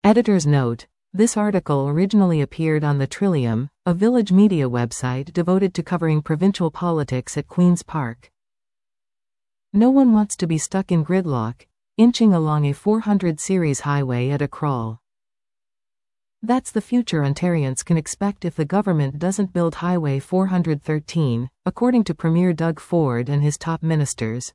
Editor's note: this article originally appeared on the Trillium, a village media website devoted to covering provincial politics at Queen's Park. No one wants to be stuck in gridlock, inching along a 400 series highway at a crawl. That's the future Ontarians can expect if the government doesn't build Highway 413, according to Premier Doug Ford and his top ministers.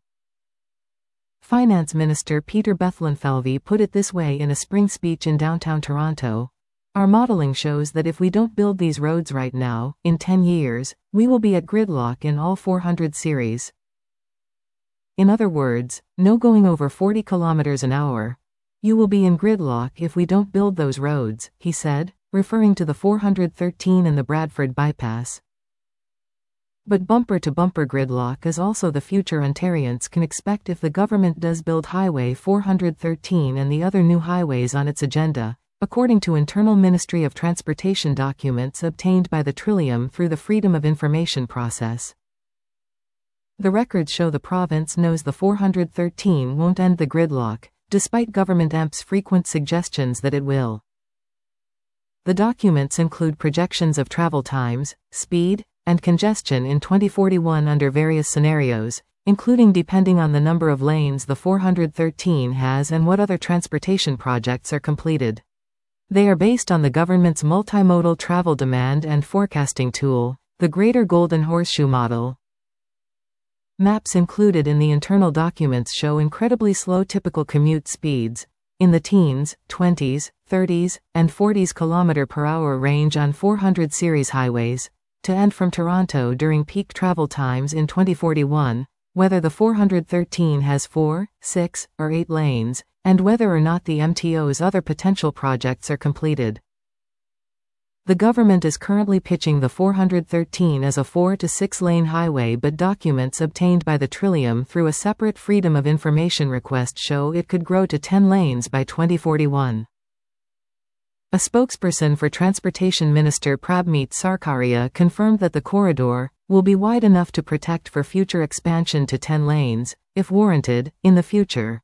Finance Minister Peter Bethlenfalvy put it this way in a spring speech in downtown Toronto: "Our modeling shows that if we don't build these roads right now, in 10 years, we will be at gridlock in all 400 series. In other words, no going over 40 kilometers an hour. You will be in gridlock if we don't build those roads," he said, referring to the 413 and the Bradford bypass. But bumper-to-bumper gridlock is also the future Ontarians can expect if the government does build Highway 413 and the other new highways on its agenda, according to internal Ministry of Transportation documents obtained by the Trillium through the Freedom of Information process. The records show the province knows the 413 won't end the gridlock, despite Government EMP's frequent suggestions that it will. The documents include projections of travel times, speed, and congestion in 2041 under various scenarios, including depending on the number of lanes the 413 has and what other transportation projects are completed. They are based on the government's multimodal travel demand and forecasting tool, the Greater Golden Horseshoe Model. Maps included in the internal documents show incredibly slow typical commute speeds, in the teens, 20s, 30s, and 40s km/h range on 400 series highways, to and from Toronto during peak travel times in 2041, whether the 413 has 4, 6, or 8 lanes, and whether or not the MTO's other potential projects are completed. The government is currently pitching the 413 as a 4 to 6 lane highway, but documents obtained by the Trillium through a separate Freedom of Information request show it could grow to 10 lanes by 2041. A spokesperson for Transportation Minister Prabmeet Sarkaria confirmed that the corridor will be wide enough to protect for future expansion to 10 lanes, if warranted, in the future.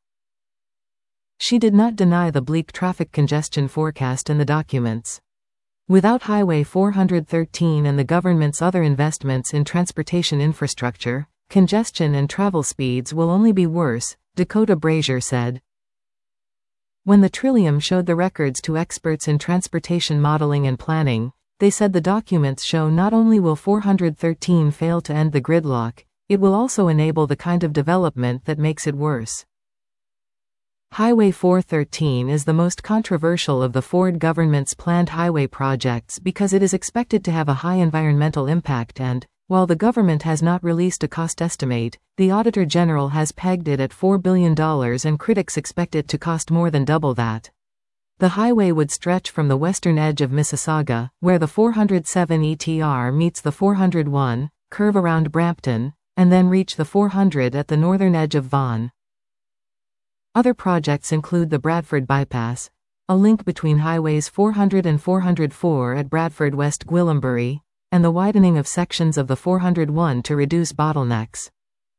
She did not deny the bleak traffic congestion forecast in the documents. Without Highway 413 and the government's other investments in transportation infrastructure, congestion and travel speeds will only be worse, Dakota Brazier said. When the Trillium showed the records to experts in transportation modeling and planning, they said the documents show not only will 413 fail to end the gridlock, it will also enable the kind of development that makes it worse. Highway 413 is the most controversial of the Ford government's planned highway projects because it is expected to have a high environmental impact and, while the government has not released a cost estimate, the Auditor General has pegged it at $4 billion and critics expect it to cost more than double that. The highway would stretch from the western edge of Mississauga, where the 407 ETR meets the 401, curve around Brampton, and then reach the 400 at the northern edge of Vaughan. Other projects include the Bradford Bypass, a link between highways 400 and 404 at Bradford West Gwillimbury, and the widening of sections of the 401 to reduce bottlenecks.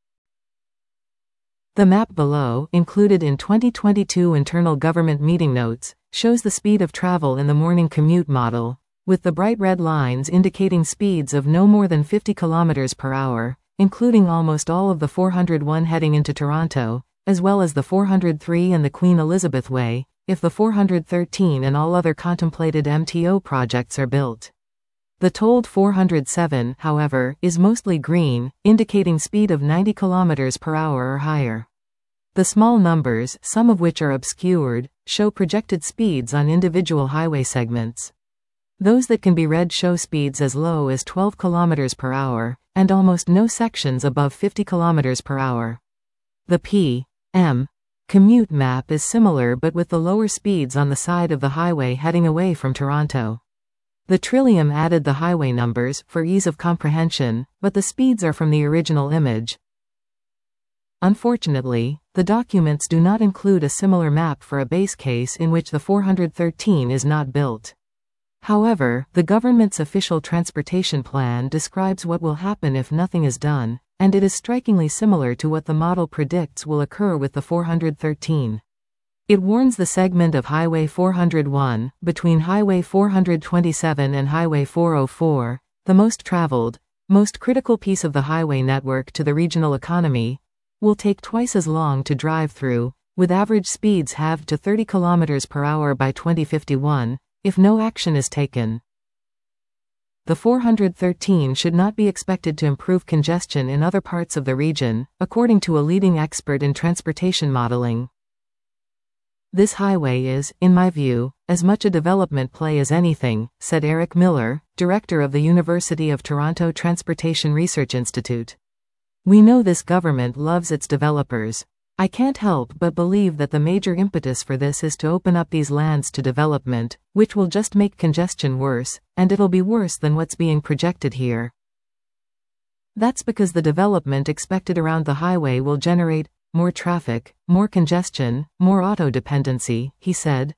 The map below, included in 2022 internal government meeting notes, shows the speed of travel in the morning commute model, with the bright red lines indicating speeds of no more than 50 km/h, including almost all of the 401 heading into Toronto, as well as the 403 and the Queen Elizabeth Way, if the 413 and all other contemplated MTO projects are built. The tolled 407, however, is mostly green, indicating speed of 90 km/h or higher. The small numbers, some of which are obscured, show projected speeds on individual highway segments. Those that can be read show speeds as low as 12 km/h, and almost no sections above 50 km/h. The P.M. commute map is similar but with the lower speeds on the side of the highway heading away from Toronto. The Trillium added the highway numbers for ease of comprehension, but the speeds are from the original image. Unfortunately, the documents do not include a similar map for a base case in which the 413 is not built. However, the government's official transportation plan describes what will happen if nothing is done, and it is strikingly similar to what the model predicts will occur with the 413. It warns the segment of Highway 401, between Highway 427 and Highway 404, the most traveled, most critical piece of the highway network to the regional economy, will take twice as long to drive through, with average speeds halved to 30 km per hour by 2051, if no action is taken. The 413 should not be expected to improve congestion in other parts of the region, according to a leading expert in transportation modeling. This highway is, in my view, as much a development play as anything, said Eric Miller, director of the University of Toronto Transportation Research Institute. We know this government loves its developers. I can't help but believe that the major impetus for this is to open up these lands to development, which will just make congestion worse, and it'll be worse than what's being projected here. That's because the development expected around the highway will generate more traffic, more congestion, more auto dependency, he said.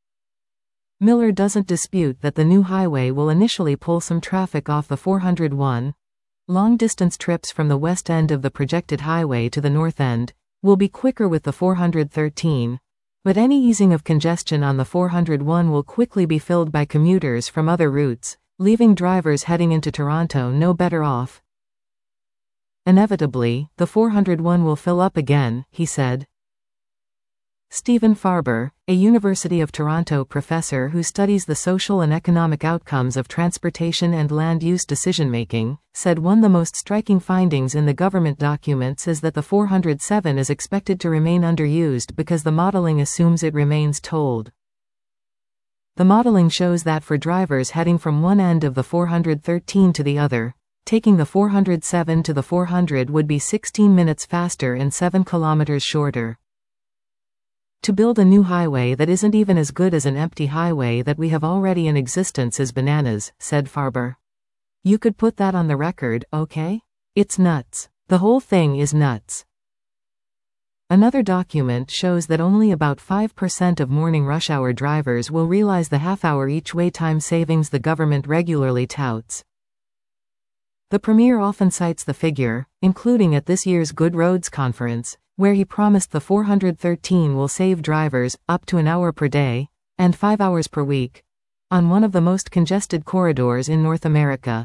Miller doesn't dispute that the new highway will initially pull some traffic off the 401. Long-distance trips from the west end of the projected highway to the north end will be quicker with the 413, but any easing of congestion on the 401 will quickly be filled by commuters from other routes, leaving drivers heading into Toronto no better off. Inevitably, the 401 will fill up again, he said. Stephen Farber, a University of Toronto professor who studies the social and economic outcomes of transportation and land use decision-making, said one of the most striking findings in the government documents is that the 407 is expected to remain underused because the modeling assumes it remains tolled. The modeling shows that for drivers heading from one end of the 413 to the other, taking the 407 to the 400 would be 16 minutes faster and 7 kilometers shorter. To build a new highway that isn't even as good as an empty highway that we have already in existence is bananas, said Farber. You could put that on the record, okay? It's nuts. The whole thing is nuts. Another document shows that only about 5% of morning rush hour drivers will realize the half-hour each-way time savings the government regularly touts. The Premier often cites the figure, including at this year's Good Roads Conference, where he promised the 413 will save drivers up to an hour per day, and 5 hours per week, on one of the most congested corridors in North America.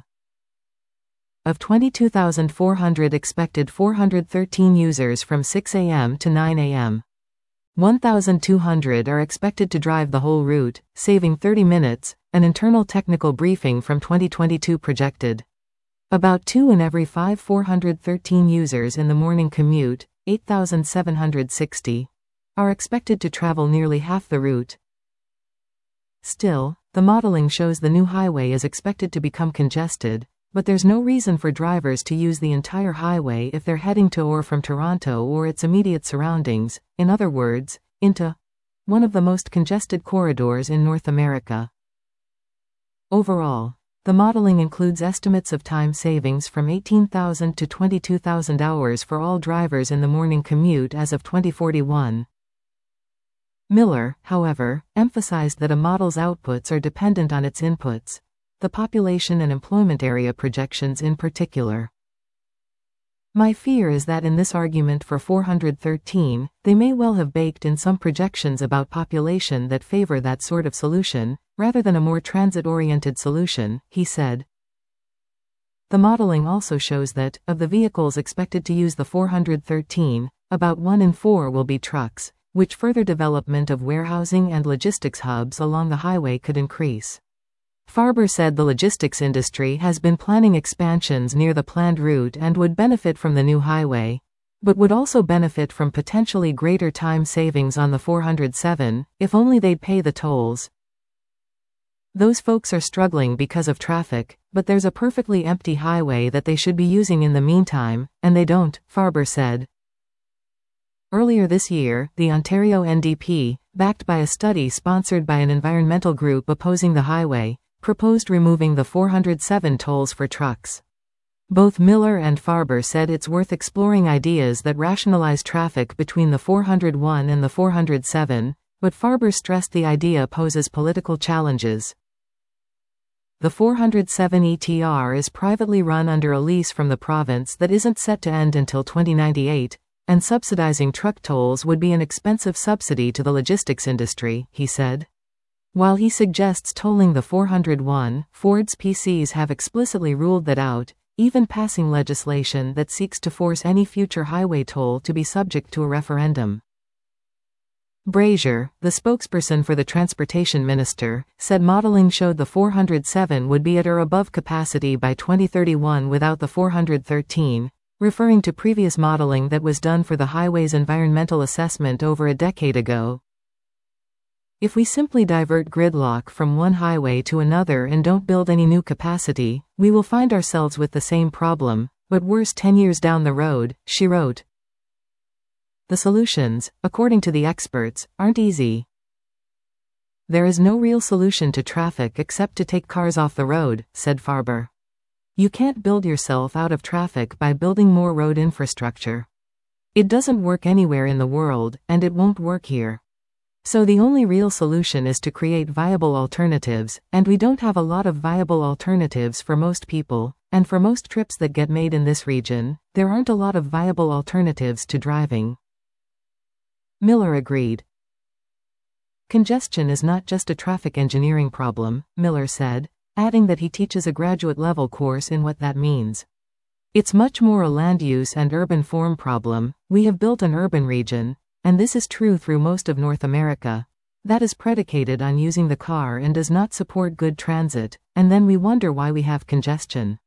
Of 22,400 expected 413 users from 6 a.m. to 9 a.m., 1,200 are expected to drive the whole route, saving 30 minutes, an internal technical briefing from 2022 projected. About 2 in every 5 413 users in the morning commute, 8,760, are expected to travel nearly half the route. Still, the modeling shows the new highway is expected to become congested, but there's no reason for drivers to use the entire highway if they're heading to or from Toronto or its immediate surroundings, in other words, into one of the most congested corridors in North America. Overall, the modeling includes estimates of time savings from 18,000 to 22,000 hours for all drivers in the morning commute as of 2041. Miller, however, emphasized that a model's outputs are dependent on its inputs, the population and employment area projections in particular. My fear is that in this argument for 413, they may well have baked in some projections about population that favor that sort of solution, rather than a more transit-oriented solution, he said. The modeling also shows that, of the vehicles expected to use the 413, about 1 in 4 will be trucks, which further development of warehousing and logistics hubs along the highway could increase. Farber said the logistics industry has been planning expansions near the planned route and would benefit from the new highway, but would also benefit from potentially greater time savings on the 407, if only they'd pay the tolls. Those folks are struggling because of traffic, but there's a perfectly empty highway that they should be using in the meantime, and they don't, Farber said. Earlier this year, the Ontario NDP, backed by a study sponsored by an environmental group opposing the highway, proposed removing the 407 tolls for trucks. Both Miller and Farber said it's worth exploring ideas that rationalize traffic between the 401 and the 407, but Farber stressed the idea poses political challenges. The 407 ETR is privately run under a lease from the province that isn't set to end until 2098, and subsidizing truck tolls would be an expensive subsidy to the logistics industry, he said. While he suggests tolling the 401, Ford's PCs have explicitly ruled that out, even passing legislation that seeks to force any future highway toll to be subject to a referendum. Brazier, the spokesperson for the transportation minister, said modeling showed the 407 would be at or above capacity by 2031 without the 413, referring to previous modeling that was done for the highway's environmental assessment over a decade ago. If we simply divert gridlock from one highway to another and don't build any new capacity, we will find ourselves with the same problem, but worse 10 years down the road, she wrote. The solutions, according to the experts, aren't easy. There is no real solution to traffic except to take cars off the road, said Farber. You can't build yourself out of traffic by building more road infrastructure. It doesn't work anywhere in the world, and it won't work here. So the only real solution is to create viable alternatives, and we don't have a lot of viable alternatives for most people, and for most trips that get made in this region, there aren't a lot of viable alternatives to driving. Miller agreed. Congestion is not just a traffic engineering problem, Miller said, adding that he teaches a graduate-level course in what that means. It's much more a land use and urban form problem. We have built an urban region, and this is true through most of North America, that is predicated on using the car and does not support good transit, and then we wonder why we have congestion.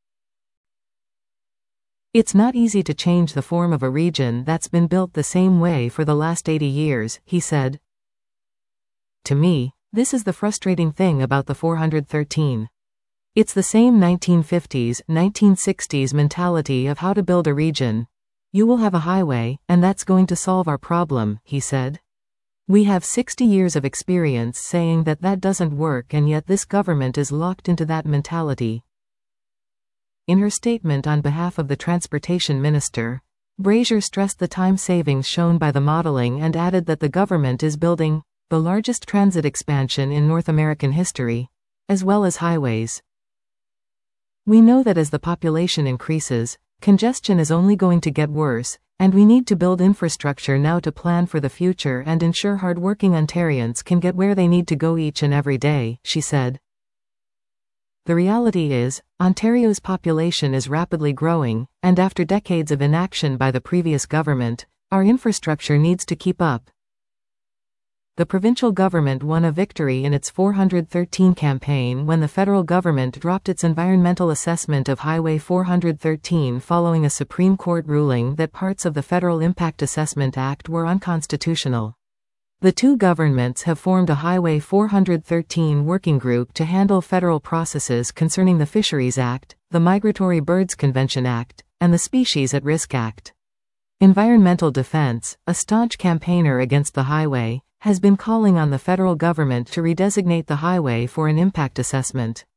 It's not easy to change the form of a region that's been built the same way for the last 80 years, he said. To me, this is the frustrating thing about the 413. It's the same 1950s, 1960s mentality of how to build a region. You will have a highway, and that's going to solve our problem, he said. We have 60 years of experience saying that that doesn't work, and yet this government is locked into that mentality. In her statement on behalf of the transportation minister, Brazier stressed the time savings shown by the modeling and added that the government is building the largest transit expansion in North American history, as well as highways. We know that as the population increases, congestion is only going to get worse, and we need to build infrastructure now to plan for the future and ensure hard-working Ontarians can get where they need to go each and every day, she said. The reality is, Ontario's population is rapidly growing, and after decades of inaction by the previous government, our infrastructure needs to keep up. The provincial government won a victory in its 413 campaign when the federal government dropped its environmental assessment of Highway 413 following a Supreme Court ruling that parts of the Federal Impact Assessment Act were unconstitutional. The two governments have formed a Highway 413 working group to handle federal processes concerning the Fisheries Act, the Migratory Birds Convention Act, and the Species at Risk Act. Environmental Defense, a staunch campaigner against the highway, has been calling on the federal government to redesignate the highway for an impact assessment.